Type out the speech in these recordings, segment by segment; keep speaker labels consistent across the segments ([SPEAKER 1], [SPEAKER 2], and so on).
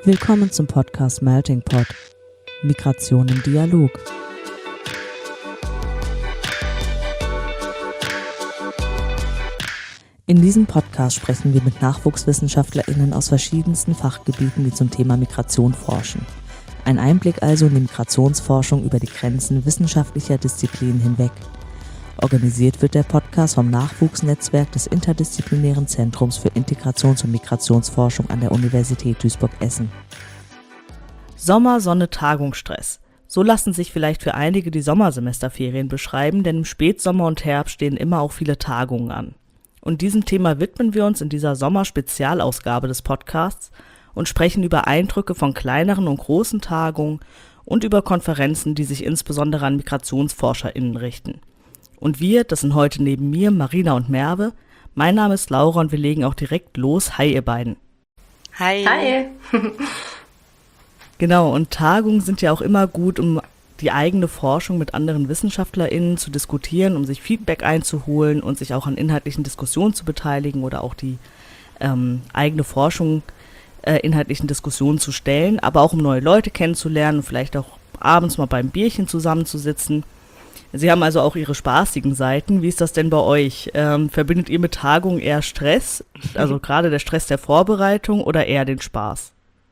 [SPEAKER 1] Willkommen zum Podcast Melting Pot. Migration im Dialog. In diesem Podcast sprechen wir mit NachwuchswissenschaftlerInnen aus verschiedensten Fachgebieten, die zum Thema Migration forschen. Ein Einblick also in die Migrationsforschung über die Grenzen wissenschaftlicher Disziplinen hinweg. Organisiert wird der Podcast vom Nachwuchsnetzwerk des Interdisziplinären Zentrums für Integrations- und Migrationsforschung an der Universität Duisburg-Essen.
[SPEAKER 2] Sommer, Sonne, Tagungsstress. So lassen sich vielleicht für einige die Sommersemesterferien beschreiben, denn im Spätsommer und Herbst stehen immer auch viele Tagungen an. Und diesem Thema widmen wir uns in dieser Sommer-Spezialausgabe des Podcasts und sprechen über Eindrücke von kleineren und großen Tagungen und über Konferenzen, die sich insbesondere an MigrationsforscherInnen richten. Und wir, das sind heute neben mir Marina und Merve. Mein Name ist Laura und wir legen auch direkt los. Hi ihr beiden.
[SPEAKER 3] Hi.
[SPEAKER 4] Hi.
[SPEAKER 2] Genau, und Tagungen sind ja auch immer gut, um die eigene Forschung mit anderen WissenschaftlerInnen zu diskutieren, um sich Feedback einzuholen und sich auch an inhaltlichen Diskussionen zu beteiligen oder auch die eigene Forschung inhaltlichen Diskussionen zu stellen, aber auch um neue Leute kennenzulernen und vielleicht auch abends mal beim Bierchen zusammenzusitzen. Sie haben also auch Ihre spaßigen Seiten. Wie ist das denn bei euch? Verbindet ihr mit Tagungen eher Stress, also gerade der Stress der Vorbereitung oder eher den Spaß?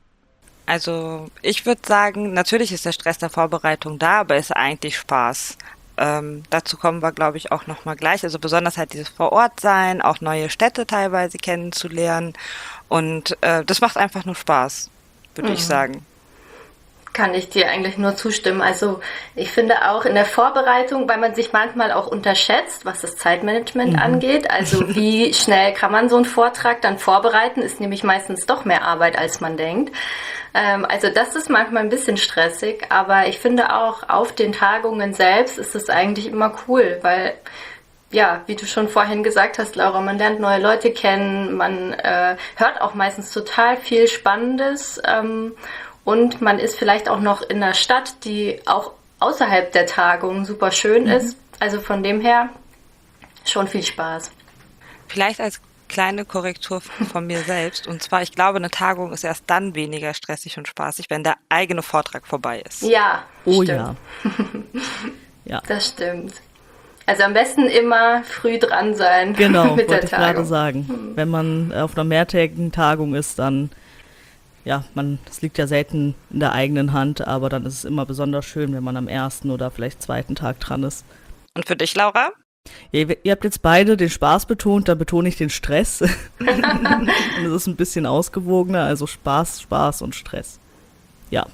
[SPEAKER 3] Also ich würde sagen, natürlich ist der Stress der Vorbereitung da, aber ist eigentlich Spaß. Dazu kommen wir, glaube ich, auch nochmal gleich. Also besonders halt dieses Vor-Ort-Sein, auch neue Städte teilweise kennenzulernen. Und das macht einfach nur Spaß, würde ich sagen.
[SPEAKER 4] Kann ich dir eigentlich nur zustimmen. Also ich finde auch in der Vorbereitung, weil man sich manchmal auch unterschätzt, was das Zeitmanagement angeht. Also wie schnell kann man so einen Vortrag dann vorbereiten, ist nämlich meistens doch mehr Arbeit, als man denkt. Also das ist manchmal ein bisschen stressig, aber ich finde auch auf den Tagungen selbst ist es eigentlich immer cool, weil ja, wie du schon vorhin gesagt hast, Laura, man lernt neue Leute kennen, man hört auch meistens total viel Spannendes und man ist vielleicht auch noch in einer Stadt, die auch außerhalb der Tagung super schön ist. Also von dem her schon viel Spaß.
[SPEAKER 3] Vielleicht als kleine Korrektur von mir selbst. Und zwar, ich glaube, eine Tagung ist erst dann weniger stressig und spaßig, wenn der eigene Vortrag vorbei ist.
[SPEAKER 4] Ja,
[SPEAKER 2] Oh
[SPEAKER 4] stimmt.
[SPEAKER 2] ja. Ja.
[SPEAKER 4] Das stimmt. Also am besten immer früh dran sein
[SPEAKER 2] Genau,
[SPEAKER 4] mit der
[SPEAKER 2] wollte ich gerade
[SPEAKER 4] Tagung.
[SPEAKER 2] sagen. Wenn man auf einer mehrtägigen Tagung ist, dann, ja, das liegt ja selten in der eigenen Hand, aber dann ist es immer besonders schön, wenn man am ersten oder vielleicht zweiten Tag dran ist.
[SPEAKER 3] Und für dich, Laura?
[SPEAKER 2] Ihr habt jetzt beide den Spaß betont, dann betone ich den Stress. Und es ist ein bisschen ausgewogener, also Spaß und Stress. Ja.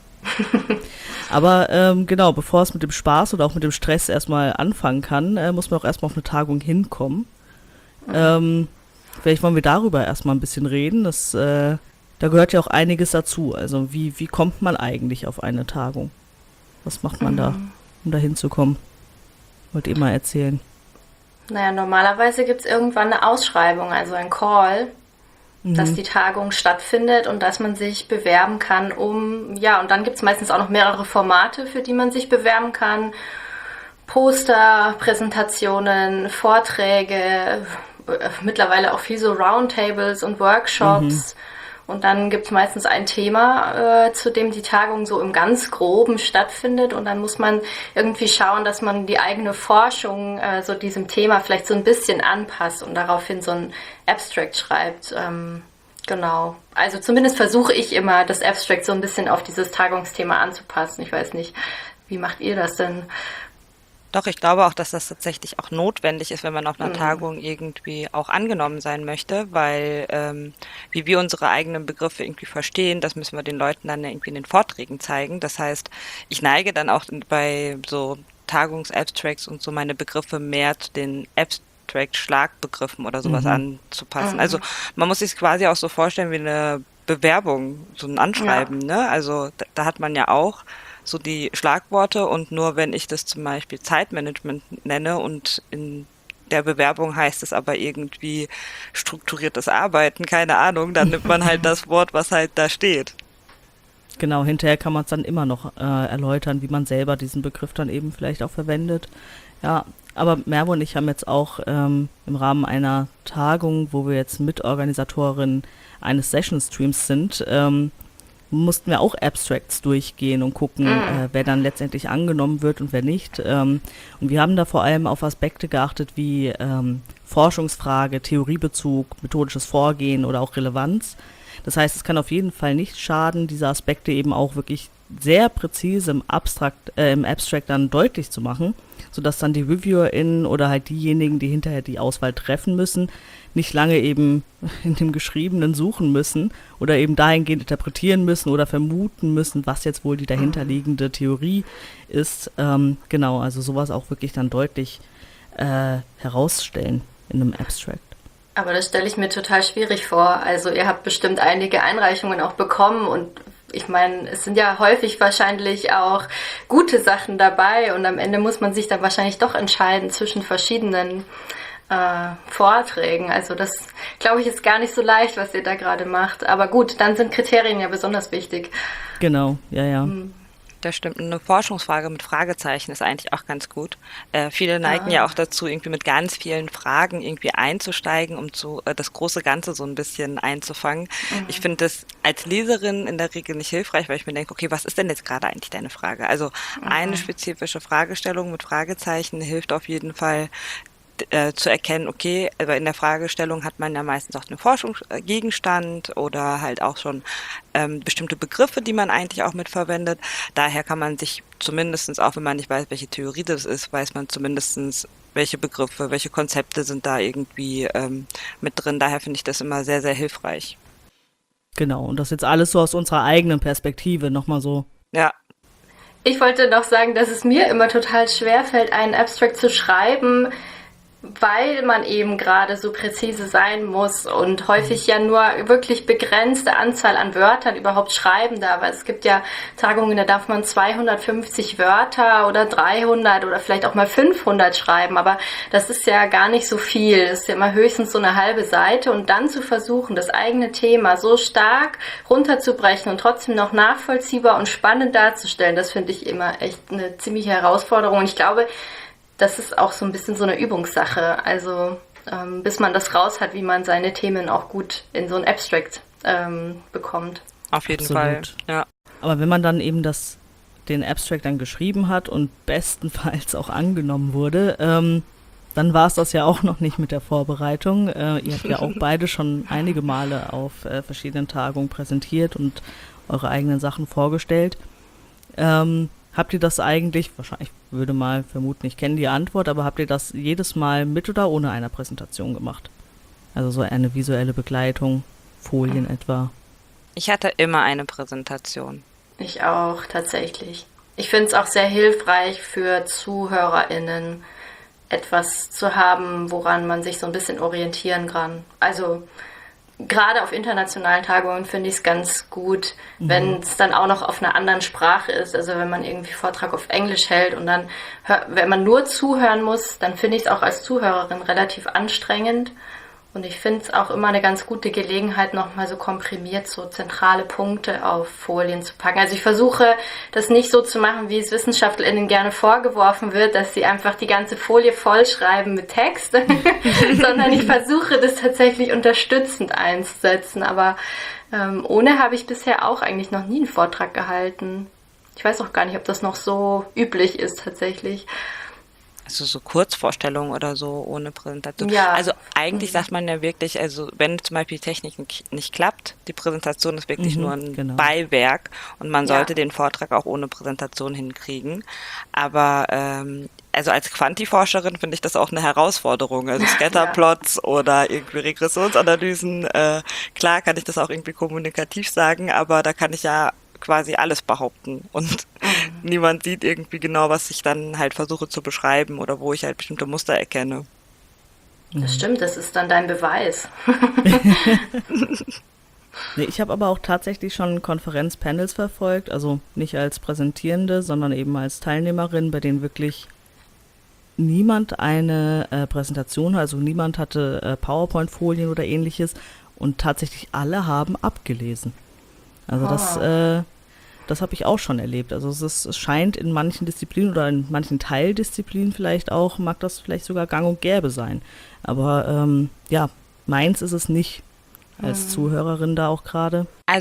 [SPEAKER 2] Aber genau, bevor es mit dem Spaß oder auch mit dem Stress erstmal anfangen kann, muss man auch erstmal auf eine Tagung hinkommen. Vielleicht wollen wir darüber erstmal ein bisschen reden. Da gehört ja auch einiges dazu. Also wie kommt man eigentlich auf eine Tagung? Was macht man da, um da hinzukommen? Wollt ihr mal erzählen?
[SPEAKER 4] Naja, normalerweise gibt es irgendwann eine Ausschreibung, also ein Call, dass die Tagung stattfindet und dass man sich bewerben kann und dann gibt es meistens auch noch mehrere Formate, für die man sich bewerben kann. Poster, Präsentationen, Vorträge, mittlerweile auch viel so Roundtables und Workshops. Und dann gibt es meistens ein Thema, zu dem die Tagung so im ganz Groben stattfindet. Und dann muss man irgendwie schauen, dass man die eigene Forschung so diesem Thema vielleicht so ein bisschen anpasst und daraufhin so ein Abstract schreibt. Genau. Also zumindest versuche ich immer, das Abstract so ein bisschen auf dieses Tagungsthema anzupassen. Ich weiß nicht, wie macht ihr das denn?
[SPEAKER 3] Doch, ich glaube auch, dass das tatsächlich auch notwendig ist, wenn man auf einer Tagung irgendwie auch angenommen sein möchte, weil wie wir unsere eigenen Begriffe irgendwie verstehen, das müssen wir den Leuten dann irgendwie in den Vorträgen zeigen. Das heißt, ich neige dann auch bei so Tagungsabstracts und so meine Begriffe mehr zu den Abstract-Schlagbegriffen oder sowas anzupassen. Also man muss sich quasi auch so vorstellen wie eine Bewerbung, so ein Anschreiben, ne? Also da hat man ja auch so die Schlagworte und nur wenn ich das zum Beispiel Zeitmanagement nenne und in der Bewerbung heißt es aber irgendwie strukturiertes Arbeiten, keine Ahnung, dann nimmt man halt das Wort, was halt da steht.
[SPEAKER 2] Genau, hinterher kann man es dann immer noch erläutern, wie man selber diesen Begriff dann eben vielleicht auch verwendet. Ja, aber Merve und ich haben jetzt auch im Rahmen einer Tagung, wo wir jetzt Mitorganisatorin eines Session-Streams sind, mussten wir auch Abstracts durchgehen und gucken, wer dann letztendlich angenommen wird und wer nicht. Und wir haben da vor allem auf Aspekte geachtet wie Forschungsfrage, Theoriebezug, methodisches Vorgehen oder auch Relevanz. Das heißt, es kann auf jeden Fall nicht schaden, diese Aspekte eben auch wirklich sehr präzise im Abstract dann deutlich zu machen, sodass dann die ReviewerInnen oder halt diejenigen, die hinterher die Auswahl treffen müssen, nicht lange eben in dem Geschriebenen suchen müssen oder eben dahingehend interpretieren müssen oder vermuten müssen, was jetzt wohl die dahinterliegende Theorie ist. Genau, also sowas auch wirklich dann deutlich herausstellen in einem Abstract.
[SPEAKER 4] Aber das stelle ich mir total schwierig vor. Also ihr habt bestimmt einige Einreichungen auch bekommen und ich meine, es sind ja häufig wahrscheinlich auch gute Sachen dabei und am Ende muss man sich dann wahrscheinlich doch entscheiden zwischen verschiedenen Vorträgen. Also das, glaube ich, ist gar nicht so leicht, was ihr da gerade macht. Aber gut, dann sind Kriterien ja besonders wichtig.
[SPEAKER 2] Genau, ja.
[SPEAKER 3] Das stimmt. Eine Forschungsfrage mit Fragezeichen ist eigentlich auch ganz gut. Viele neigen ja auch dazu, irgendwie mit ganz vielen Fragen irgendwie einzusteigen, um das große Ganze so ein bisschen einzufangen. Ich finde das als Leserin in der Regel nicht hilfreich, weil ich mir denke, okay, was ist denn jetzt gerade eigentlich deine Frage? Also eine spezifische Fragestellung mit Fragezeichen hilft auf jeden Fall, zu erkennen, okay, aber in der Fragestellung hat man ja meistens auch einen Forschungsgegenstand oder halt auch schon bestimmte Begriffe, die man eigentlich auch mitverwendet. Daher kann man sich zumindestens, auch wenn man nicht weiß, welche Theorie das ist, weiß man zumindestens, welche Begriffe, welche Konzepte sind da irgendwie mit drin. Daher finde ich das immer sehr, sehr hilfreich.
[SPEAKER 2] Genau, und das jetzt alles so aus unserer eigenen Perspektive nochmal so.
[SPEAKER 3] Ja.
[SPEAKER 4] Ich wollte noch sagen, dass es mir immer total schwer fällt, einen Abstract zu schreiben, weil man eben gerade so präzise sein muss und häufig ja nur wirklich begrenzte Anzahl an Wörtern überhaupt schreiben darf. Also es gibt ja Tagungen, da darf man 250 Wörter oder 300 oder vielleicht auch mal 500 schreiben, aber das ist ja gar nicht so viel. Das ist ja immer höchstens so eine halbe Seite und dann zu versuchen, das eigene Thema so stark runterzubrechen und trotzdem noch nachvollziehbar und spannend darzustellen, das finde ich immer echt eine ziemliche Herausforderung. Und ich glaube, das ist auch so ein bisschen so eine Übungssache, also bis man das raus hat, wie man seine Themen auch gut in so ein Abstract bekommt.
[SPEAKER 3] Auf jeden
[SPEAKER 2] Absolut.
[SPEAKER 3] Fall, ja.
[SPEAKER 2] Aber wenn man dann eben den Abstract dann geschrieben hat und bestenfalls auch angenommen wurde, dann war es das ja auch noch nicht mit der Vorbereitung. Ihr habt ja auch beide schon einige Male auf verschiedenen Tagungen präsentiert und eure eigenen Sachen vorgestellt. Habt ihr das eigentlich, wahrscheinlich würde mal vermuten, ich kenne die Antwort, aber habt ihr das jedes Mal mit oder ohne einer Präsentation gemacht? Also so eine visuelle Begleitung, Folien etwa?
[SPEAKER 3] Ich hatte immer eine Präsentation.
[SPEAKER 4] Ich auch, tatsächlich. Ich finde es auch sehr hilfreich für ZuhörerInnen, etwas zu haben, woran man sich so ein bisschen orientieren kann. Also gerade auf internationalen Tagungen finde ich es ganz gut, wenn es dann auch noch auf einer anderen Sprache ist. Also wenn man irgendwie Vortrag auf Englisch hält und dann, wenn man nur zuhören muss, dann finde ich es auch als Zuhörerin relativ anstrengend. Und ich finde es auch immer eine ganz gute Gelegenheit, nochmal so komprimiert so zentrale Punkte auf Folien zu packen. Also ich versuche, das nicht so zu machen, wie es WissenschaftlerInnen gerne vorgeworfen wird, dass sie einfach die ganze Folie vollschreiben mit Text, sondern ich versuche, das tatsächlich unterstützend einzusetzen. Aber ohne habe ich bisher auch eigentlich noch nie einen Vortrag gehalten. Ich weiß auch gar nicht, ob das noch so üblich ist tatsächlich.
[SPEAKER 3] Also so Kurzvorstellungen oder so ohne Präsentation.
[SPEAKER 4] Ja.
[SPEAKER 3] Also eigentlich sagt man ja wirklich, also wenn zum Beispiel die Technik nicht klappt, die Präsentation ist wirklich nur ein Beiwerk und man sollte den Vortrag auch ohne Präsentation hinkriegen. Aber also als Quantiforscherin finde ich das auch eine Herausforderung. Also Scatterplots oder irgendwie Regressionsanalysen, klar kann ich das auch irgendwie kommunikativ sagen, aber da kann ich ja quasi alles behaupten und niemand sieht irgendwie genau, was ich dann halt versuche zu beschreiben oder wo ich halt bestimmte Muster erkenne.
[SPEAKER 4] Das stimmt, das ist dann dein Beweis.
[SPEAKER 2] Nee, ich habe aber auch tatsächlich schon Konferenzpanels verfolgt, also nicht als Präsentierende, sondern eben als Teilnehmerin, bei denen wirklich niemand eine Präsentation, also niemand hatte PowerPoint-Folien oder ähnliches und tatsächlich alle haben abgelesen. Also das habe ich auch schon erlebt. Also es scheint in manchen Disziplinen oder in manchen Teildisziplinen vielleicht auch, mag das vielleicht sogar gang und gäbe sein. Aber meins ist es nicht als Zuhörerin da auch gerade.
[SPEAKER 3] Also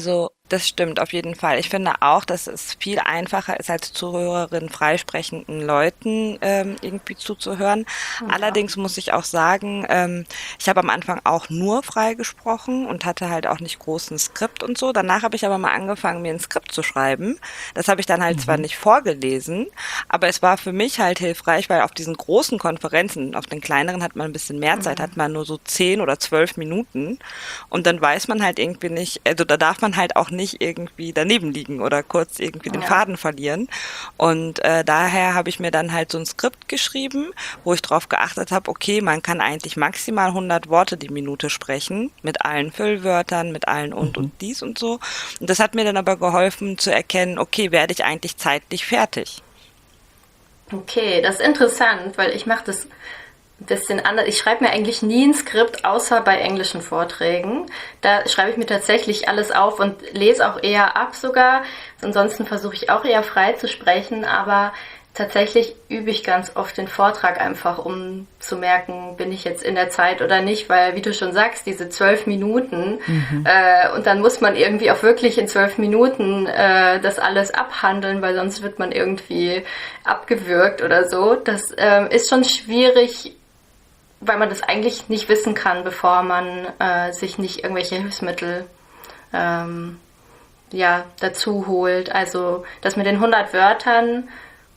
[SPEAKER 3] Das stimmt auf jeden Fall. Ich finde auch, dass es viel einfacher ist, als Zuhörerin freisprechenden Leuten irgendwie zuzuhören. Allerdings muss ich auch sagen, ich habe am Anfang auch nur frei gesprochen und hatte halt auch nicht großen Skript und so. Danach habe ich aber mal angefangen, mir ein Skript zu schreiben. Das habe ich dann halt zwar nicht vorgelesen, aber es war für mich halt hilfreich, weil auf diesen großen Konferenzen, auf den kleineren hat man ein bisschen mehr Zeit, hat man nur so 10 oder 12 Minuten und dann weiß man halt irgendwie nicht, also da darf man halt auch nicht irgendwie daneben liegen oder kurz irgendwie den Faden verlieren. Und daher habe ich mir dann halt so ein Skript geschrieben, wo ich drauf geachtet habe, okay, man kann eigentlich maximal 100 Worte die Minute sprechen, mit allen Füllwörtern, mit allen und dies und so. Und das hat mir dann aber geholfen zu erkennen, okay, werde ich eigentlich zeitlich fertig?
[SPEAKER 4] Okay, das ist interessant, weil ich mache das ein bisschen anders. Ich schreibe mir eigentlich nie ein Skript, außer bei englischen Vorträgen. Da schreibe ich mir tatsächlich alles auf und lese auch eher ab sogar. Ansonsten versuche ich auch eher frei zu sprechen, aber tatsächlich übe ich ganz oft den Vortrag einfach, um zu merken, bin ich jetzt in der Zeit oder nicht, weil, wie du schon sagst, diese 12 Minuten und dann muss man irgendwie auch wirklich in 12 Minuten das alles abhandeln, weil sonst wird man irgendwie abgewürgt oder so. Das ist schon schwierig, weil man das eigentlich nicht wissen kann, bevor man sich nicht irgendwelche Hilfsmittel dazu holt. Also das mit den 100 Wörtern,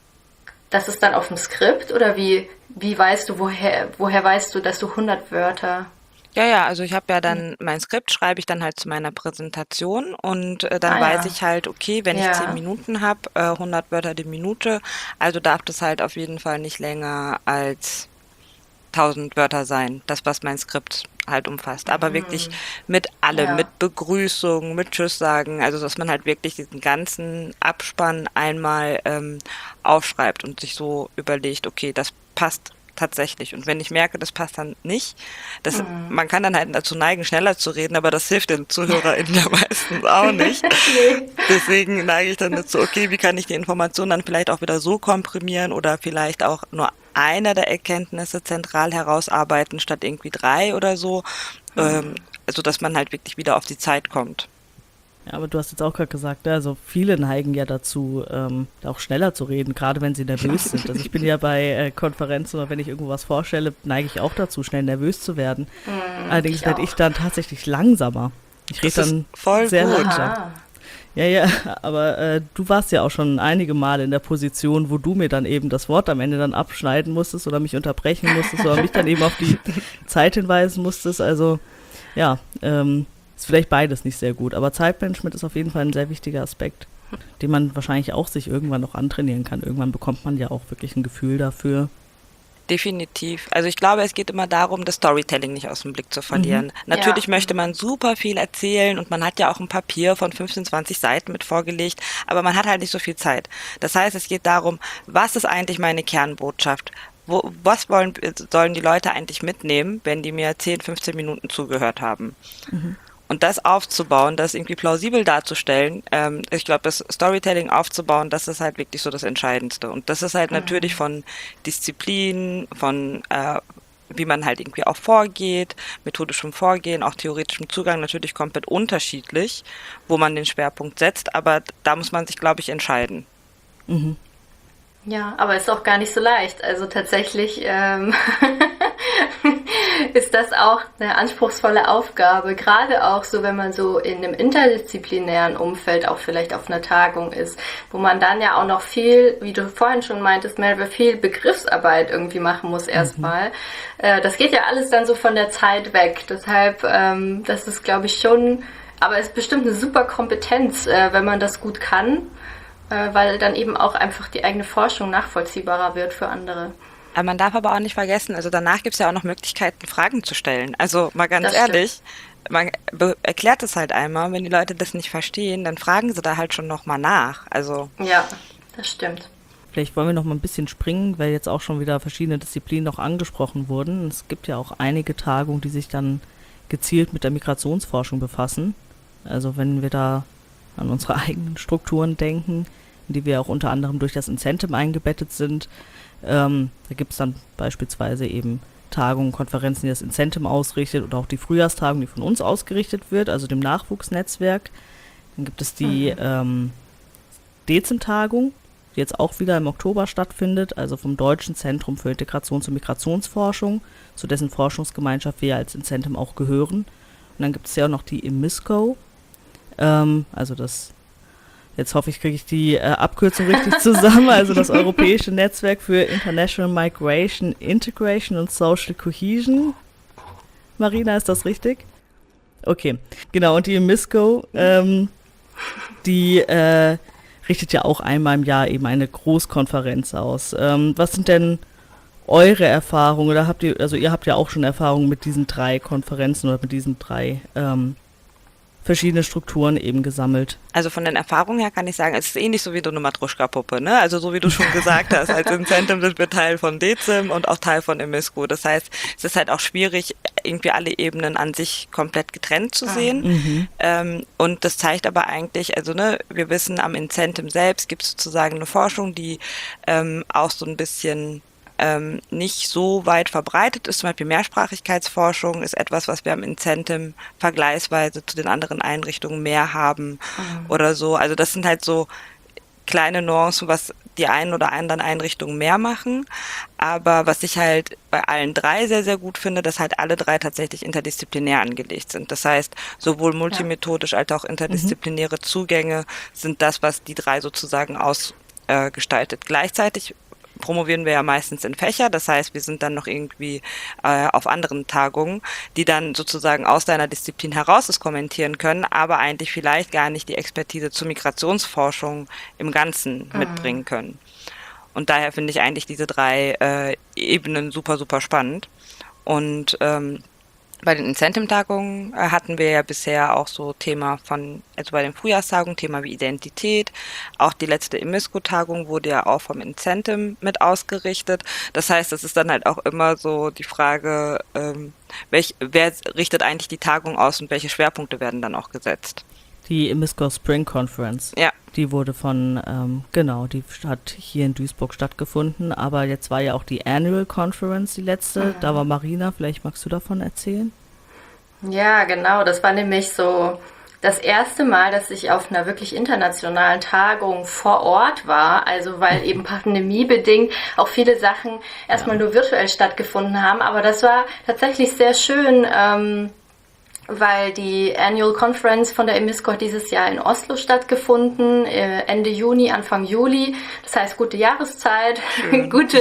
[SPEAKER 4] das ist dann auf dem Skript oder wie weißt du, woher weißt du, dass du 100 Wörter...
[SPEAKER 3] Ja, also ich habe ja dann mein Skript, schreibe ich dann halt zu meiner Präsentation und dann weiß ich halt, okay, wenn ich 10 Minuten habe, 100 Wörter die Minute, also darf das halt auf jeden Fall nicht länger als 1000 Wörter sein, das, was mein Skript halt umfasst. Aber wirklich mit allem, mit Begrüßung, mit Tschüss sagen, also dass man halt wirklich diesen ganzen Abspann einmal aufschreibt und sich so überlegt, okay, das passt tatsächlich. Und wenn ich merke, das passt dann nicht, man kann dann halt dazu neigen, schneller zu reden, aber das hilft den ZuhörerInnen ja meistens auch nicht. Deswegen neige ich dann dazu, okay, wie kann ich die Informationen dann vielleicht auch wieder so komprimieren oder vielleicht auch nur eine der Erkenntnisse zentral herausarbeiten, statt irgendwie 3 oder so, also dass man halt wirklich wieder auf die Zeit kommt.
[SPEAKER 2] Ja, aber du hast jetzt auch gerade gesagt, also viele neigen ja dazu, auch schneller zu reden, gerade wenn sie nervös sind. Also ich bin ja bei Konferenzen oder wenn ich irgendwo was vorstelle, neige ich auch dazu, schnell nervös zu werden. Allerdings werde ich dann tatsächlich langsamer. Ich rede dann voll sehr langsam. Ja, aber du warst ja auch schon einige Male in der Position, wo du mir dann eben das Wort am Ende dann abschneiden musstest oder mich unterbrechen musstest oder mich dann eben auf die Zeit hinweisen musstest. Also ja, ist vielleicht beides nicht sehr gut, aber Zeitmanagement ist auf jeden Fall ein sehr wichtiger Aspekt, den man wahrscheinlich auch sich irgendwann noch antrainieren kann. Irgendwann bekommt man ja auch wirklich ein Gefühl dafür.
[SPEAKER 3] Definitiv. Also ich glaube, es geht immer darum, das Storytelling nicht aus dem Blick zu verlieren. Natürlich möchte man super viel erzählen und man hat ja auch ein Papier von 15, 20 Seiten mit vorgelegt, aber man hat halt nicht so viel Zeit. Das heißt, es geht darum, was ist eigentlich meine Kernbotschaft? Was sollen die Leute eigentlich mitnehmen, wenn die mir 10, 15 Minuten zugehört haben? Und das aufzubauen, das irgendwie plausibel darzustellen, ich glaube, das Storytelling aufzubauen, das ist halt wirklich so das Entscheidendste. Und das ist halt natürlich von Disziplin, von wie man halt irgendwie auch vorgeht, methodischem Vorgehen, auch theoretischem Zugang natürlich komplett unterschiedlich, wo man den Schwerpunkt setzt, aber da muss man sich, glaube ich, entscheiden.
[SPEAKER 4] Ja, aber ist auch gar nicht so leicht. Also tatsächlich ist das auch eine anspruchsvolle Aufgabe, gerade auch so, wenn man so in einem interdisziplinären Umfeld auch vielleicht auf einer Tagung ist, wo man dann ja auch noch viel, wie du vorhin schon meintest, Melba, viel Begriffsarbeit irgendwie machen muss erstmal. Das geht ja alles dann so von der Zeit weg. Deshalb, das ist, glaube ich, schon, aber es ist bestimmt eine super Kompetenz, wenn man das gut kann, weil dann eben auch einfach die eigene Forschung nachvollziehbarer wird für andere.
[SPEAKER 3] Man darf aber auch nicht vergessen, also danach gibt es ja auch noch Möglichkeiten, Fragen zu stellen. Also mal ganz ehrlich, man erklärt es halt einmal, wenn die Leute das nicht verstehen, dann fragen sie da halt schon nochmal nach. Also
[SPEAKER 4] ja, das stimmt.
[SPEAKER 2] Vielleicht wollen wir noch mal ein bisschen springen, weil jetzt auch schon wieder verschiedene Disziplinen noch angesprochen wurden. Es gibt ja auch einige Tagungen, die sich dann gezielt mit der Migrationsforschung befassen. Also wenn wir da an unsere eigenen Strukturen denken, in die wir auch unter anderem durch das Incentive eingebettet sind. Da gibt es dann beispielsweise eben Tagungen, Konferenzen, die das Incentive ausrichtet oder auch die Frühjahrstagung, die von uns ausgerichtet wird, also dem Nachwuchsnetzwerk. Dann gibt es die DEZIM-Tagung, die jetzt auch wieder im Oktober stattfindet, also vom Deutschen Zentrum für Integrations- und Migrationsforschung, zu dessen Forschungsgemeinschaft wir als Incentum auch gehören. Und dann gibt es ja auch noch die IMISCO, also das, jetzt hoffe ich, kriege ich die Abkürzung richtig zusammen, also das Europäische Netzwerk für International Migration, Integration und Social Cohesion. Marina, ist das richtig? Okay, genau, und die IMISCO, die richtet ja auch einmal im Jahr eben eine Großkonferenz aus. Was sind denn eure Erfahrungen, oder ihr habt ja auch schon Erfahrungen mit diesen 3 Konferenzen oder mit diesen 3 verschiedene Strukturen eben gesammelt?
[SPEAKER 3] Also von den Erfahrungen her kann ich sagen, es ist ähnlich so wie so eine Matruschka-Puppe, ne? Also so wie du schon gesagt hast, als Incentum sind wir Teil von DEZIM und auch Teil von IMISCO. Das heißt, es ist halt auch schwierig, irgendwie alle Ebenen an sich komplett getrennt zu sehen. Und das zeigt aber eigentlich, also ne, wir wissen, am Incentum selbst gibt es sozusagen eine Forschung, die auch so ein bisschen nicht so weit verbreitet ist. Zum Beispiel Mehrsprachigkeitsforschung ist etwas, was wir am Incentum vergleichsweise zu den anderen Einrichtungen mehr haben oder so. Also das sind halt so kleine Nuancen, was die einen oder anderen Einrichtungen mehr machen. Aber was ich halt bei allen 3 sehr, sehr gut finde, dass halt alle 3 tatsächlich interdisziplinär angelegt sind. Das heißt, sowohl multimethodisch als auch interdisziplinäre Zugänge sind das, was die 3 sozusagen ausgestaltet. Gleichzeitig promovieren wir ja meistens in Fächer, das heißt, wir sind dann noch irgendwie auf anderen Tagungen, die dann sozusagen aus deiner Disziplin heraus es kommentieren können, aber eigentlich vielleicht gar nicht die Expertise zur Migrationsforschung im Ganzen mitbringen können. Und daher finde ich eigentlich diese 3 Ebenen super, super spannend. Und bei den Incentum-Tagungen hatten wir ja bisher auch so also bei den Frühjahrstagungen, Thema wie Identität. Auch die letzte IMISCO-Tagung wurde ja auch vom Incentum mit ausgerichtet. Das heißt, es ist dann halt auch immer so die Frage, wer richtet eigentlich die Tagung aus und welche Schwerpunkte werden dann auch gesetzt?
[SPEAKER 2] Die IMISCO Spring Conference.
[SPEAKER 3] Ja.
[SPEAKER 2] Die wurde die hat hier in Duisburg stattgefunden, aber jetzt war ja auch die Annual Conference die letzte, da war Marina, vielleicht magst du davon erzählen?
[SPEAKER 4] Ja, genau, das war nämlich so das erste Mal, dass ich auf einer wirklich internationalen Tagung vor Ort war, also weil eben pandemiebedingt auch viele Sachen erstmal nur virtuell stattgefunden haben, aber das war tatsächlich sehr schön, weil die Annual Conference von der IMISCO hat dieses Jahr in Oslo stattgefunden, Ende Juni, Anfang Juli. Das heißt, gute Jahreszeit, gute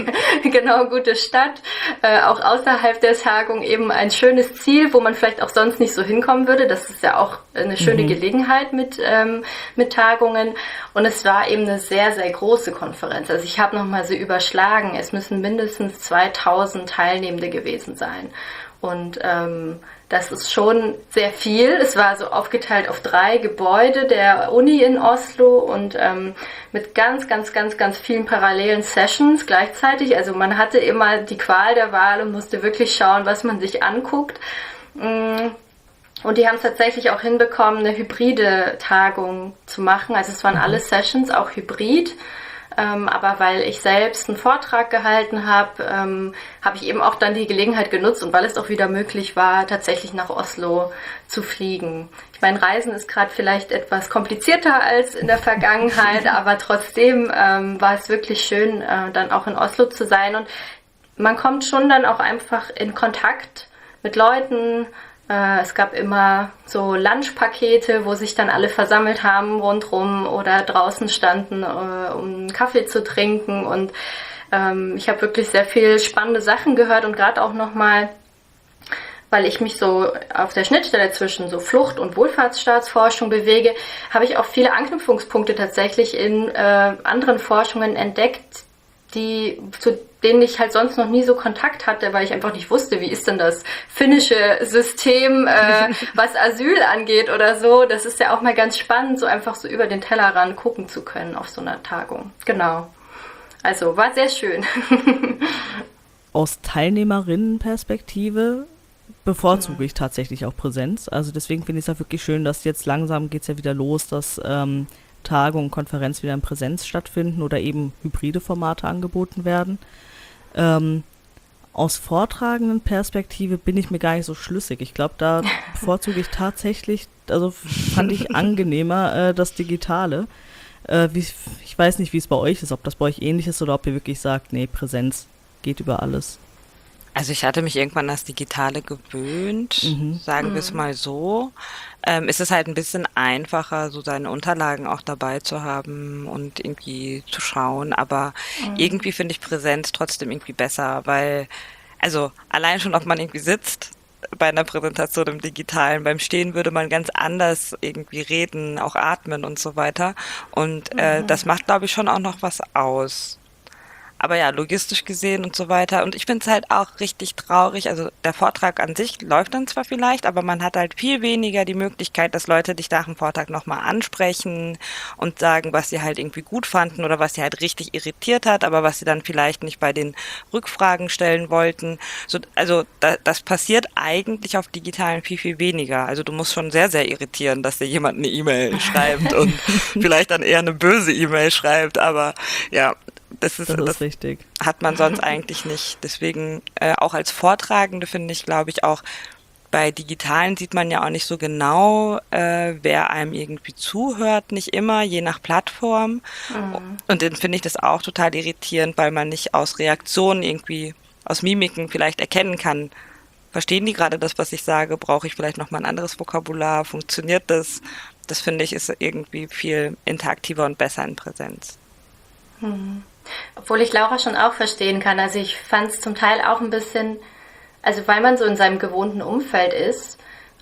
[SPEAKER 4] Stadt, auch außerhalb der Tagung eben ein schönes Ziel, wo man vielleicht auch sonst nicht so hinkommen würde. Das ist ja auch eine schöne Gelegenheit mit Tagungen. Und es war eben eine sehr, sehr große Konferenz. Also ich habe nochmal so überschlagen, es müssen mindestens 2000 Teilnehmende gewesen sein. Und das ist schon sehr viel. Es war so aufgeteilt auf 3 Gebäude der Uni in Oslo und mit ganz, ganz, ganz, ganz vielen parallelen Sessions gleichzeitig. Also man hatte immer die Qual der Wahl und musste wirklich schauen, was man sich anguckt. Und die haben es tatsächlich auch hinbekommen, eine hybride Tagung zu machen. Also es waren alle Sessions auch hybrid. Aber weil ich selbst einen Vortrag gehalten habe, habe ich eben auch dann die Gelegenheit genutzt und weil es auch wieder möglich war, tatsächlich nach Oslo zu fliegen. Ich meine, Reisen ist gerade vielleicht etwas komplizierter als in der Vergangenheit, aber trotzdem war es wirklich schön, dann auch in Oslo zu sein. Und man kommt schon dann auch einfach in Kontakt mit Leuten. Es gab immer so Lunchpakete, wo sich dann alle versammelt haben rundrum oder draußen standen, um einen Kaffee zu trinken. Und ich habe wirklich sehr viel spannende Sachen gehört und gerade auch nochmal, weil ich mich so auf der Schnittstelle zwischen so Flucht- und Wohlfahrtsstaatsforschung bewege, habe ich auch viele Anknüpfungspunkte tatsächlich in anderen Forschungen entdeckt, zu denen ich halt sonst noch nie so Kontakt hatte, weil ich einfach nicht wusste, wie ist denn das finnische System, was Asyl angeht oder so. Das ist ja auch mal ganz spannend, so einfach so über den Tellerrand gucken zu können auf so einer Tagung. Genau. Also war sehr schön.
[SPEAKER 2] Aus Teilnehmerinnenperspektive bevorzuge ich tatsächlich auch Präsenz. Also deswegen finde ich es ja wirklich schön, dass jetzt langsam geht es ja wieder los, dass Tagungen, Konferenzen wieder in Präsenz stattfinden oder eben hybride Formate angeboten werden. Aus vortragenden Perspektive bin ich mir gar nicht so schlüssig. Ich glaube, da bevorzuge ich tatsächlich, also fand ich angenehmer das Digitale. Ich weiß nicht, wie es bei euch ist, ob das bei euch ähnlich ist oder ob ihr wirklich sagt, nee, Präsenz geht über alles.
[SPEAKER 3] Also ich hatte mich irgendwann an das Digitale gewöhnt, sagen wir es mal so. Ist es halt ein bisschen einfacher, so seine Unterlagen auch dabei zu haben und irgendwie zu schauen. Aber irgendwie finde ich Präsenz trotzdem irgendwie besser, weil, also allein schon, ob man irgendwie sitzt bei einer Präsentation im Digitalen, beim Stehen würde man ganz anders irgendwie reden, auch atmen und so weiter. Und das macht, glaube ich, schon auch noch was aus. Aber ja, logistisch gesehen und so weiter. Und ich finde es halt auch richtig traurig. Also der Vortrag an sich läuft dann zwar vielleicht, aber man hat halt viel weniger die Möglichkeit, dass Leute dich nach dem Vortrag nochmal ansprechen und sagen, was sie halt irgendwie gut fanden oder was sie halt richtig irritiert hat, aber was sie dann vielleicht nicht bei den Rückfragen stellen wollten. Also das passiert eigentlich auf Digitalen viel, viel weniger. Also du musst schon sehr, sehr irritieren, dass dir jemand eine E-Mail schreibt und vielleicht dann eher eine böse E-Mail schreibt. Aber ja, das ist
[SPEAKER 2] richtig.
[SPEAKER 3] Hat man sonst eigentlich nicht. Deswegen auch als Vortragende finde ich, glaube ich, auch bei Digitalen sieht man ja auch nicht so genau, wer einem irgendwie zuhört, nicht immer, je nach Plattform. Und dann finde ich das auch total irritierend, weil man nicht aus Reaktionen irgendwie, aus Mimiken vielleicht erkennen kann, verstehen die gerade das, was ich sage, brauche ich vielleicht nochmal ein anderes Vokabular, funktioniert das? Das finde ich ist irgendwie viel interaktiver und besser in Präsenz.
[SPEAKER 4] Obwohl ich Laura schon auch verstehen kann. Also ich fand es zum Teil auch ein bisschen, also weil man so in seinem gewohnten Umfeld ist,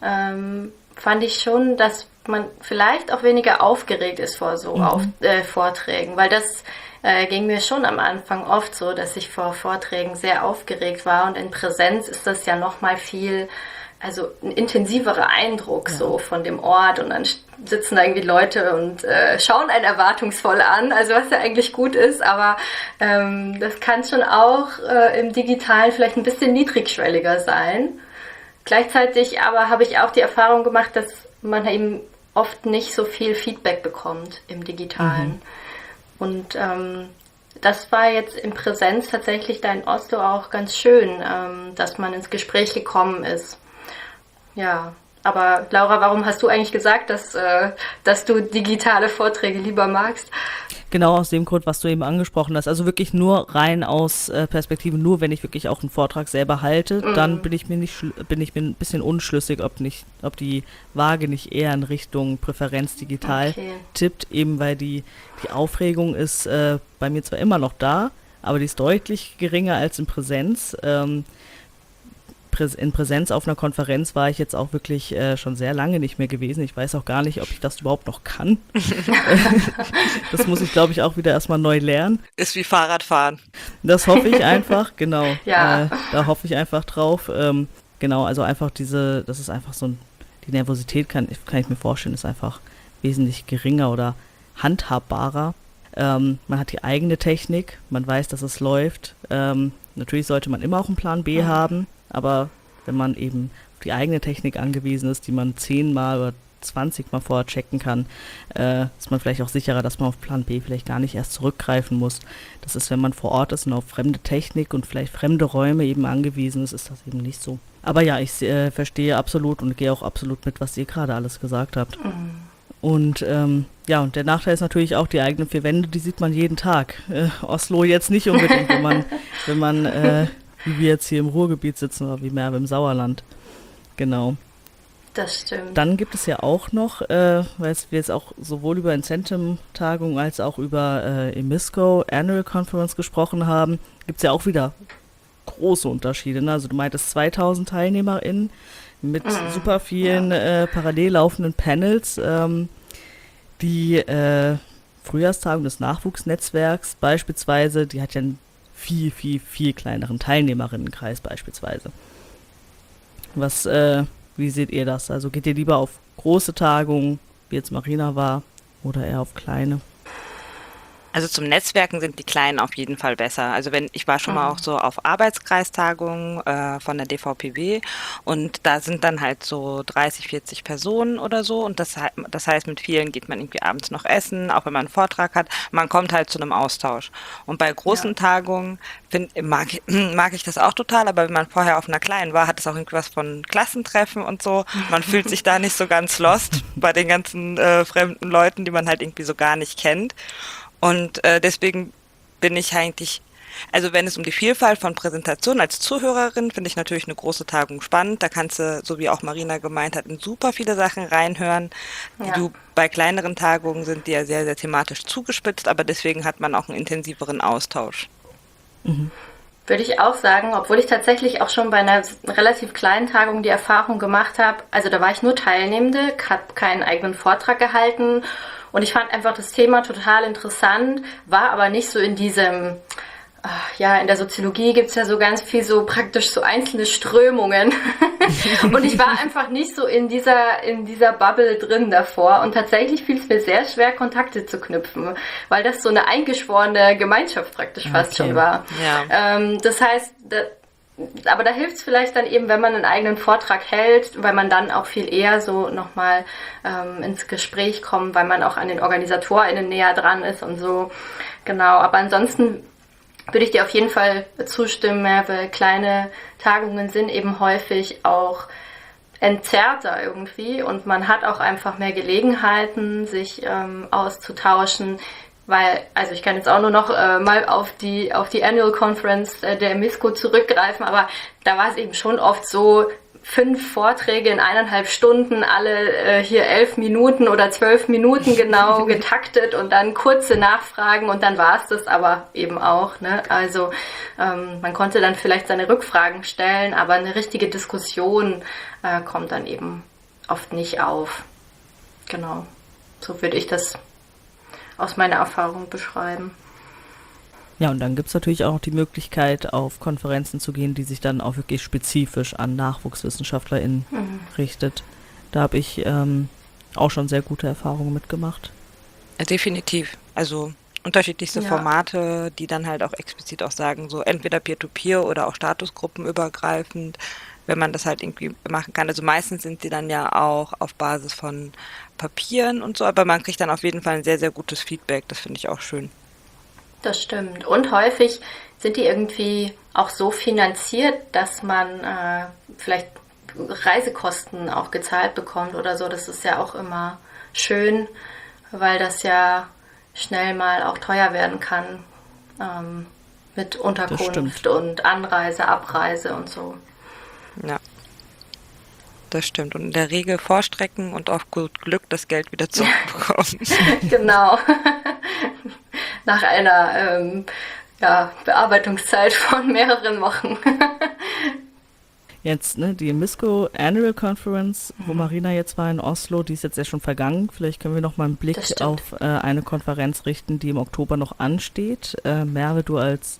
[SPEAKER 4] fand ich schon, dass man vielleicht auch weniger aufgeregt ist vor so Vorträgen. Weil das ging mir schon am Anfang oft so, dass ich vor Vorträgen sehr aufgeregt war. Und in Präsenz ist das ja nochmal viel, also ein intensiverer Eindruck so von dem Ort. Und dann sitzen da irgendwie Leute und schauen einen erwartungsvoll an, also was ja eigentlich gut ist, aber das kann schon auch im Digitalen vielleicht ein bisschen niedrigschwelliger sein. Gleichzeitig aber habe ich auch die Erfahrung gemacht, dass man eben oft nicht so viel Feedback bekommt im Digitalen. Und das war jetzt in Präsenz tatsächlich da in Oslo auch ganz schön, dass man ins Gespräch gekommen ist. Ja, aber Laura, warum hast du eigentlich gesagt, dass du digitale Vorträge lieber magst?
[SPEAKER 2] Genau aus dem Grund, was du eben angesprochen hast. Also wirklich nur rein aus Perspektive, nur wenn ich wirklich auch einen Vortrag selber halte, dann bin ich mir ein bisschen unschlüssig, ob die Waage nicht eher in Richtung Präferenz digital tippt, eben weil die Aufregung ist bei mir zwar immer noch da, aber die ist deutlich geringer als in Präsenz. In Präsenz auf einer Konferenz war ich jetzt auch wirklich schon sehr lange nicht mehr gewesen. Ich weiß auch gar nicht, ob ich das überhaupt noch kann. Das muss ich, glaube ich, auch wieder erstmal neu lernen.
[SPEAKER 3] Ist wie Fahrradfahren.
[SPEAKER 2] Das hoffe ich einfach, genau.
[SPEAKER 4] Ja.
[SPEAKER 2] Da hoffe ich einfach drauf. Genau, also einfach das ist einfach so die Nervosität kann ich mir vorstellen, ist einfach wesentlich geringer oder handhabbarer. Man hat die eigene Technik, man weiß, dass es läuft. Natürlich sollte man immer auch einen Plan B haben. Aber wenn man eben auf die eigene Technik angewiesen ist, die man 10-mal oder 20-mal vorher checken kann, ist man vielleicht auch sicherer, dass man auf Plan B vielleicht gar nicht erst zurückgreifen muss. Das ist, wenn man vor Ort ist und auf fremde Technik und vielleicht fremde Räume eben angewiesen ist das eben nicht so. Aber ja, ich verstehe absolut und gehe auch absolut mit, was ihr gerade alles gesagt habt. Und und der Nachteil ist natürlich auch die eigenen 4 Wände, die sieht man jeden Tag. Oslo jetzt nicht unbedingt, wenn man wie wir jetzt hier im Ruhrgebiet sitzen oder wie mehr im Sauerland. Genau.
[SPEAKER 4] Das stimmt.
[SPEAKER 2] Dann gibt es ja auch noch, weil wir jetzt auch sowohl über Incentum-Tagungen als auch über Emisco Annual Conference gesprochen haben, gibt es ja auch wieder große Unterschiede. Ne? Also du meintest 2000 TeilnehmerInnen mit super vielen parallel laufenden Panels. Die Frühjahrstagung des Nachwuchsnetzwerks beispielsweise, die hat ja einen viel, viel, viel kleineren Teilnehmerinnenkreis beispielsweise. Wie seht ihr das? Also geht ihr lieber auf große Tagungen, wie jetzt Marina war, oder eher auf kleine?
[SPEAKER 3] Also zum Netzwerken sind die Kleinen auf jeden Fall besser. Also ich war schon mal auch so auf Arbeitskreistagungen von der DVPW und da sind dann halt so 30, 40 Personen oder so und das heißt, mit vielen geht man irgendwie abends noch essen, auch wenn man einen Vortrag hat. Man kommt halt zu einem Austausch. Und bei großen Tagungen mag ich das auch total, aber wenn man vorher auf einer kleinen war, hat es auch irgendwie was von Klassentreffen und so. Man fühlt sich da nicht so ganz lost bei den ganzen fremden Leuten, die man halt irgendwie so gar nicht kennt. Und deswegen bin ich eigentlich, also wenn es um die Vielfalt von Präsentationen als Zuhörerin, finde ich natürlich eine große Tagung spannend. Da kannst du, so wie auch Marina gemeint hat, in super viele Sachen reinhören, die du bei kleineren Tagungen sind, die ja sehr, sehr thematisch zugespitzt, aber deswegen hat man auch einen intensiveren Austausch.
[SPEAKER 4] Würde ich auch sagen, obwohl ich tatsächlich auch schon bei einer relativ kleinen Tagung die Erfahrung gemacht habe, also da war ich nur Teilnehmende, habe keinen eigenen Vortrag gehalten und ich fand einfach das Thema total interessant, war aber nicht so in diesem, in der Soziologie gibt's ja so ganz viel so praktisch so einzelne Strömungen und ich war einfach nicht so in dieser Bubble drin davor und tatsächlich fiel es mir sehr schwer, Kontakte zu knüpfen, weil das so eine eingeschworene Gemeinschaft praktisch fast schon war.
[SPEAKER 3] Ja.
[SPEAKER 4] Das heißt, aber da hilft es vielleicht dann eben, wenn man einen eigenen Vortrag hält, weil man dann auch viel eher so nochmal ins Gespräch kommt, weil man auch an den OrganisatorInnen näher dran ist und so. Genau, aber ansonsten würde ich dir auf jeden Fall zustimmen, Merve. Kleine Tagungen sind eben häufig auch entzerrter irgendwie und man hat auch einfach mehr Gelegenheiten, sich auszutauschen, weil, also ich kann jetzt auch nur noch mal auf die Annual Conference der MISCO zurückgreifen, aber da war es eben schon oft so, 5 Vorträge in 1,5 Stunden, alle hier 11 Minuten oder 12 Minuten genau getaktet und dann kurze Nachfragen und dann war es das aber eben auch. Ne? Also man konnte dann vielleicht seine Rückfragen stellen, aber eine richtige Diskussion kommt dann eben oft nicht auf. Genau, so würde ich das aus meiner Erfahrung beschreiben.
[SPEAKER 2] Ja, und dann gibt es natürlich auch die Möglichkeit, auf Konferenzen zu gehen, die sich dann auch wirklich spezifisch an NachwuchswissenschaftlerInnen richtet. Da habe ich auch schon sehr gute Erfahrungen mitgemacht.
[SPEAKER 3] Definitiv. Also unterschiedlichste Formate, die dann halt auch explizit auch sagen, so entweder Peer-to-Peer oder auch statusgruppenübergreifend, wenn man das halt irgendwie machen kann. Also meistens sind sie dann ja auch auf Basis von Papieren und so, aber man kriegt dann auf jeden Fall ein sehr, sehr gutes Feedback. Das finde ich auch schön.
[SPEAKER 4] Das stimmt. Und häufig sind die irgendwie auch so finanziert, dass man vielleicht Reisekosten auch gezahlt bekommt oder so. Das ist ja auch immer schön, weil das ja schnell mal auch teuer werden kann mit Unterkunft und Anreise, Abreise und so.
[SPEAKER 3] Ja, das stimmt. Und in der Regel vorstrecken und auf gut Glück das Geld wieder zurückbekommen.
[SPEAKER 4] Genau. Nach einer Bearbeitungszeit von mehreren Wochen.
[SPEAKER 2] Jetzt, ne, die MISCO Annual Conference, wo Marina jetzt war in Oslo, die ist jetzt ja schon vergangen. Vielleicht können wir noch mal einen Blick auf eine Konferenz richten, die im Oktober noch ansteht. Merve, du als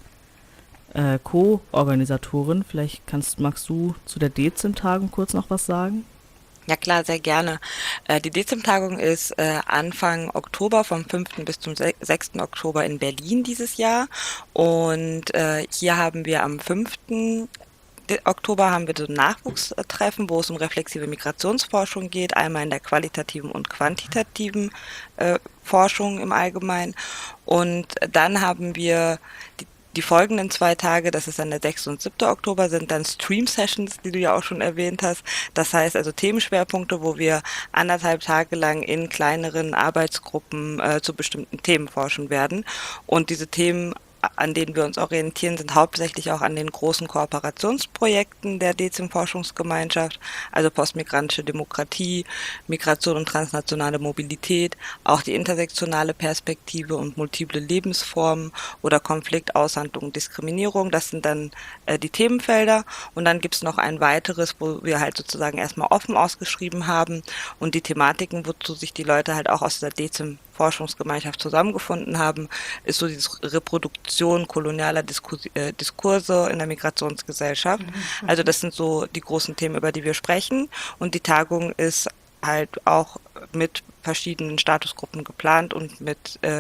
[SPEAKER 2] Co-Organisatorin, vielleicht magst du zu der DEZIM-Tagung kurz noch was sagen?
[SPEAKER 3] Ja klar, sehr gerne. Die DEZIM-Tagung ist Anfang Oktober, vom 5. bis zum 6. Oktober in Berlin dieses Jahr. Und hier haben wir am 5. Oktober haben wir so ein Nachwuchstreffen, wo es um reflexive Migrationsforschung geht, einmal in der qualitativen und quantitativen Forschung im Allgemeinen. Und dann haben wir die folgenden 2 Tage, das ist dann der 6. und 7. Oktober, sind dann Stream-Sessions, die du ja auch schon erwähnt hast. Das heißt also Themenschwerpunkte, wo wir 1,5 Tage lang in kleineren Arbeitsgruppen zu bestimmten Themen forschen werden. Und diese Themen, an denen wir uns orientieren, sind hauptsächlich auch an den großen Kooperationsprojekten der DEZIM-Forschungsgemeinschaft, also postmigrantische Demokratie, Migration und transnationale Mobilität, auch die intersektionale Perspektive und multiple Lebensformen oder Konflikt, Aushandlung, Diskriminierung. Das sind dann die Themenfelder. Und dann gibt es noch ein weiteres, wo wir halt sozusagen erstmal offen ausgeschrieben haben und die Thematiken, wozu sich die Leute halt auch aus der DEZIM-Forschungsgemeinschaft zusammengefunden haben, ist so diese Reproduktion kolonialer Diskurse in der Migrationsgesellschaft. Also das sind so die großen Themen, über die wir sprechen. Und die Tagung ist halt auch mit verschiedenen Statusgruppen geplant und mit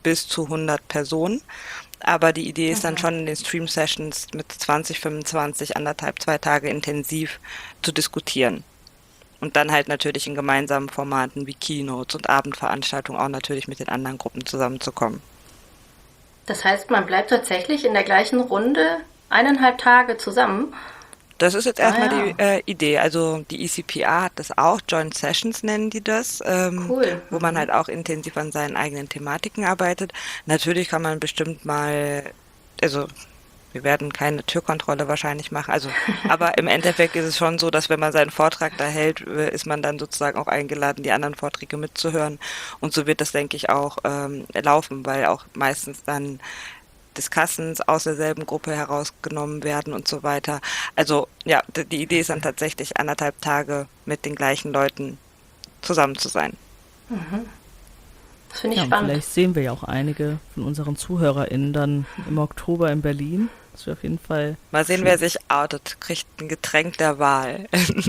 [SPEAKER 3] bis zu 100 Personen. Aber die Idee ist dann schon in den Stream-Sessions mit 20, 25, 1,5, 2 Tage intensiv zu diskutieren. Und dann halt natürlich in gemeinsamen Formaten wie Keynotes und Abendveranstaltungen auch natürlich mit den anderen Gruppen zusammenzukommen.
[SPEAKER 4] Das heißt, man bleibt tatsächlich in der gleichen Runde 1,5 Tage zusammen?
[SPEAKER 3] Das ist jetzt erstmal die Idee. Also die ECPA hat das auch, Joint Sessions nennen die das,
[SPEAKER 4] Cool.
[SPEAKER 3] wo man halt auch intensiv an seinen eigenen Thematiken arbeitet. Natürlich kann man bestimmt mal, also wir werden keine Türkontrolle wahrscheinlich machen, also aber im Endeffekt ist es schon so, dass wenn man seinen Vortrag da hält, ist man dann sozusagen auch eingeladen, die anderen Vorträge mitzuhören. Und so wird das, denke ich, auch laufen, weil auch meistens dann Discussants aus derselben Gruppe herausgenommen werden und so weiter. Also ja, die Idee ist dann tatsächlich 1,5 Tage mit den gleichen Leuten zusammen zu sein.
[SPEAKER 4] Das finde ich
[SPEAKER 2] Ja, und
[SPEAKER 4] spannend.
[SPEAKER 2] vielleicht sehen wir ja auch einige von unseren ZuhörerInnen dann im Oktober in Berlin. Das wäre auf jeden Fall
[SPEAKER 3] Mal sehen,
[SPEAKER 2] schön.
[SPEAKER 3] wer sich outet, kriegt ein Getränk der Wahl.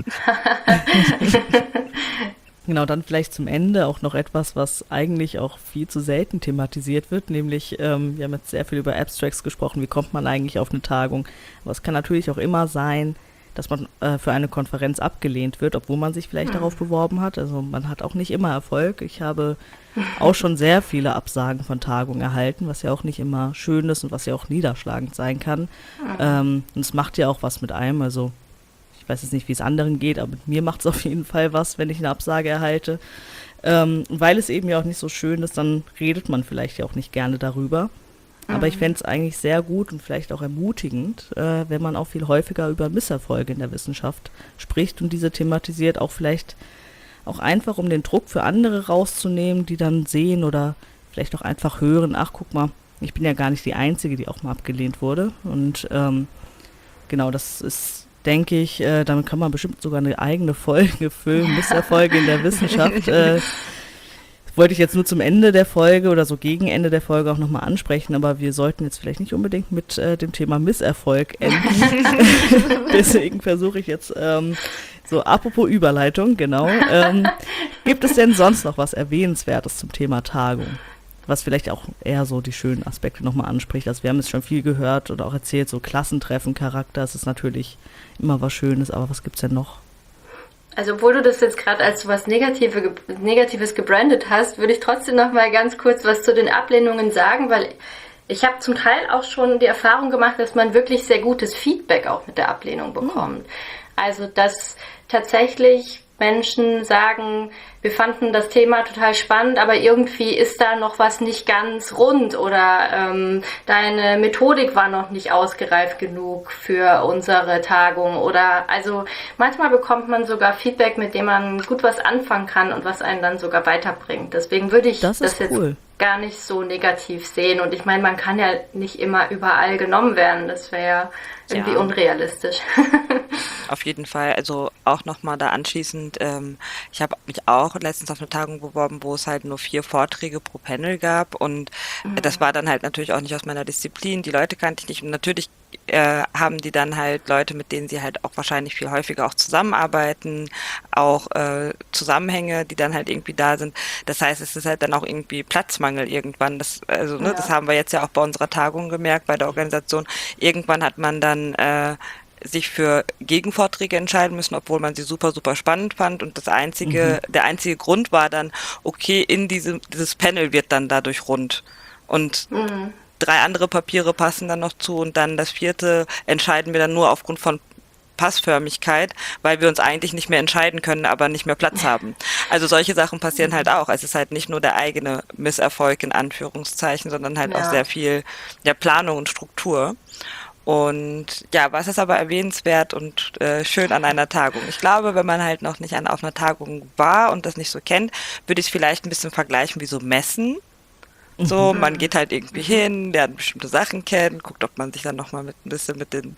[SPEAKER 2] Genau, dann vielleicht zum Ende auch noch etwas, was eigentlich auch viel zu selten thematisiert wird, nämlich wir haben jetzt sehr viel über Abstracts gesprochen, wie kommt man eigentlich auf eine Tagung, aber es kann natürlich auch immer sein, dass man für eine Konferenz abgelehnt wird, obwohl man sich vielleicht darauf beworben hat, also man hat auch nicht immer Erfolg. Ich habe auch schon sehr viele Absagen von Tagungen erhalten, was ja auch nicht immer schön ist und was ja auch niederschlagend sein kann. Und es macht ja auch was mit einem, also ich weiß jetzt nicht, wie es anderen geht, aber mit mir macht es auf jeden Fall was, wenn ich eine Absage erhalte. Weil es eben ja auch nicht so schön ist, dann redet man vielleicht ja auch nicht gerne darüber. Aber ich fände es eigentlich sehr gut und vielleicht auch ermutigend, wenn man auch viel häufiger über Misserfolge in der Wissenschaft spricht und diese thematisiert, auch vielleicht auch einfach, um den Druck für andere rauszunehmen, die dann sehen oder vielleicht auch einfach hören, ach guck mal, ich bin ja gar nicht die Einzige, die auch mal abgelehnt wurde. Und genau, das ist, denke ich, damit kann man bestimmt sogar eine eigene Folge füllen, Misserfolge in der Wissenschaft. Wollte ich jetzt nur zum Ende der Folge oder so gegen Ende der Folge auch nochmal ansprechen, aber wir sollten jetzt vielleicht nicht unbedingt mit dem Thema Misserfolg enden. Deswegen versuche ich jetzt, so apropos Überleitung, genau. Gibt es denn sonst noch was Erwähnenswertes zum Thema Tagung? Was vielleicht auch eher so die schönen Aspekte nochmal anspricht. Also wir haben jetzt schon viel gehört oder auch erzählt, so Klassentreffen, Charakter, das ist natürlich immer was Schönes, aber was gibt's denn noch?
[SPEAKER 4] Also obwohl du das jetzt gerade als was Negatives gebrandet hast, würde ich trotzdem noch mal ganz kurz was zu den Ablehnungen sagen, weil ich habe zum Teil auch schon die Erfahrung gemacht, dass man wirklich sehr gutes Feedback auch mit der Ablehnung bekommt. Also dass tatsächlich Menschen sagen, wir fanden das Thema total spannend, aber irgendwie ist da noch was nicht ganz rund oder deine Methodik war noch nicht ausgereift genug für unsere Tagung oder also manchmal bekommt man sogar Feedback, mit dem man gut was anfangen kann und was einen dann sogar weiterbringt. Deswegen würde ich das jetzt gar nicht so negativ sehen und ich meine, man kann ja nicht immer überall genommen werden, das wäre ja irgendwie unrealistisch.
[SPEAKER 3] Auf jeden Fall, also auch nochmal da anschließend, ich habe mich auch letztens auf eine Tagung beworben, wo es halt nur 4 Vorträge pro Panel gab und das war dann halt natürlich auch nicht aus meiner Disziplin, die Leute kannte ich nicht und natürlich haben die dann halt Leute, mit denen sie halt auch wahrscheinlich viel häufiger auch zusammenarbeiten, auch Zusammenhänge, die dann halt irgendwie da sind. Das heißt, es ist halt dann auch irgendwie Platzmangel irgendwann. Das haben wir jetzt ja auch bei unserer Tagung gemerkt, bei der Organisation. Irgendwann hat man dann sich für Gegenvorträge entscheiden müssen, obwohl man sie super, super spannend fand und der einzige Grund war dann, okay, dieses Panel wird dann dadurch rund und 3 andere Papiere passen dann noch zu und dann das 4. entscheiden wir dann nur aufgrund von Passförmigkeit, weil wir uns eigentlich nicht mehr entscheiden können, aber nicht mehr Platz haben. Also solche Sachen passieren halt auch. Es ist halt nicht nur der eigene Misserfolg in Anführungszeichen, sondern halt auch sehr viel Planung und Struktur. Und ja, was ist aber erwähnenswert und schön an einer Tagung? Ich glaube, wenn man halt noch nicht auf einer Tagung war und das nicht so kennt, würde ich es vielleicht ein bisschen vergleichen wie so Messen. So, man geht halt irgendwie hin, lernt bestimmte Sachen kennen, guckt, ob man sich dann nochmal ein bisschen mit den,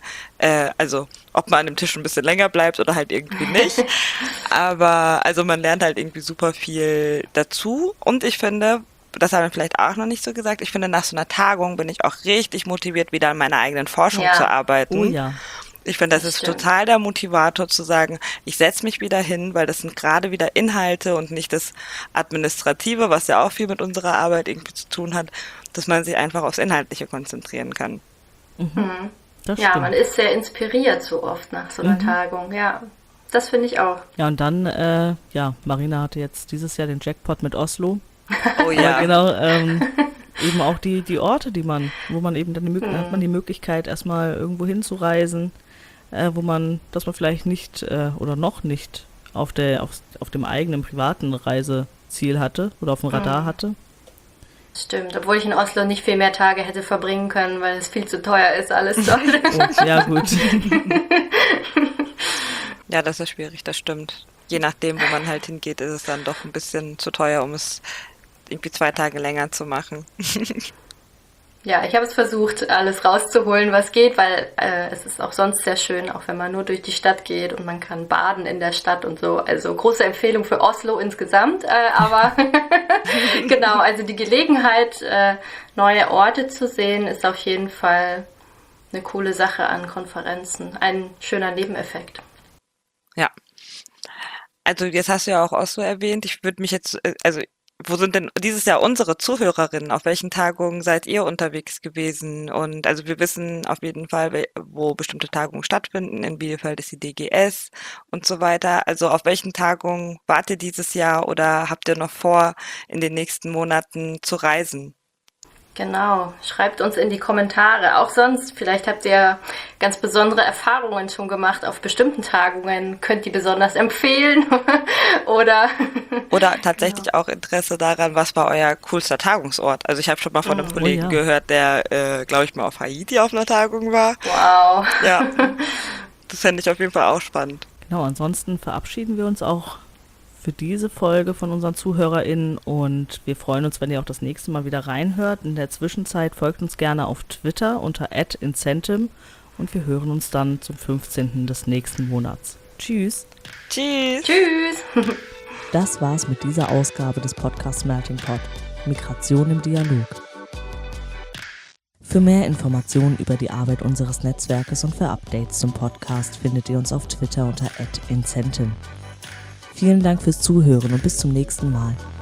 [SPEAKER 3] ob man an dem Tisch ein bisschen länger bleibt oder halt irgendwie nicht. Aber, also man lernt halt irgendwie super viel dazu. Und ich finde, das haben wir vielleicht auch noch nicht so gesagt, ich finde, nach so einer Tagung bin ich auch richtig motiviert, wieder an meiner eigenen Forschung zu arbeiten.
[SPEAKER 2] Oh ja.
[SPEAKER 3] Ich finde, das ist
[SPEAKER 4] stimmt.
[SPEAKER 3] total der Motivator zu sagen, ich setze mich wieder hin, weil das sind gerade wieder Inhalte und nicht das Administrative, was ja auch viel mit unserer Arbeit irgendwie zu tun hat, dass man sich einfach aufs Inhaltliche konzentrieren kann.
[SPEAKER 2] Das
[SPEAKER 4] Ja,
[SPEAKER 2] stimmt.
[SPEAKER 4] man ist sehr inspiriert so oft nach so einer Tagung. Ja, das finde ich auch.
[SPEAKER 2] Ja, und dann, Marina hatte jetzt dieses Jahr den Jackpot mit Oslo.
[SPEAKER 3] Oh ja.
[SPEAKER 2] Aber genau, eben auch die Orte, wo man eben dann hat man die Möglichkeit, erstmal irgendwo hinzureisen, dass man vielleicht nicht oder noch nicht auf dem eigenen privaten Reiseziel hatte oder auf dem Radar hatte.
[SPEAKER 4] Stimmt, obwohl ich in Oslo nicht viel mehr Tage hätte verbringen können, weil es viel zu teuer ist, alles dort.
[SPEAKER 2] Oh, ja, gut.
[SPEAKER 3] Ja, das ist schwierig, das stimmt. Je nachdem, wo man halt hingeht, ist es dann doch ein bisschen zu teuer, um es irgendwie 2 Tage länger zu machen.
[SPEAKER 4] Ja, ich habe es versucht, alles rauszuholen, was geht, weil es ist auch sonst sehr schön, auch wenn man nur durch die Stadt geht und man kann baden in der Stadt und so. Also große Empfehlung für Oslo insgesamt, aber genau, also die Gelegenheit, neue Orte zu sehen, ist auf jeden Fall eine coole Sache an Konferenzen. Ein schöner Nebeneffekt.
[SPEAKER 3] Ja. Also jetzt hast du ja auch Oslo erwähnt. Ich würde mich jetzt, wo sind denn dieses Jahr unsere Zuhörerinnen? Auf welchen Tagungen seid ihr unterwegs gewesen? Und also wir wissen auf jeden Fall, wo bestimmte Tagungen stattfinden. In Bielefeld ist die DGS und so weiter. Also auf welchen Tagungen wart ihr dieses Jahr oder habt ihr noch vor, in den nächsten Monaten zu reisen?
[SPEAKER 4] Genau, schreibt uns in die Kommentare. Auch sonst, vielleicht habt ihr ganz besondere Erfahrungen schon gemacht auf bestimmten Tagungen, könnt ihr besonders empfehlen oder
[SPEAKER 3] Tatsächlich auch Interesse daran, was war euer coolster Tagungsort? Also ich habe schon mal von einem Kollegen gehört, der, glaube ich, mal auf Haiti auf einer Tagung war.
[SPEAKER 4] wow.
[SPEAKER 3] Ja, das fände ich auf jeden Fall auch spannend.
[SPEAKER 2] Genau, ansonsten verabschieden wir uns auch für diese Folge von unseren ZuhörerInnen und wir freuen uns, wenn ihr auch das nächste Mal wieder reinhört. In der Zwischenzeit folgt uns gerne auf Twitter unter @incentim und wir hören uns dann zum 15. des nächsten Monats. Tschüss!
[SPEAKER 3] Tschüss!
[SPEAKER 4] Tschüss!
[SPEAKER 1] Das war's mit dieser Ausgabe des Podcasts Melting Pot. Migration im Dialog. Für mehr Informationen über die Arbeit unseres Netzwerkes und für Updates zum Podcast findet ihr uns auf Twitter unter @incentim. Vielen Dank fürs Zuhören und bis zum nächsten Mal.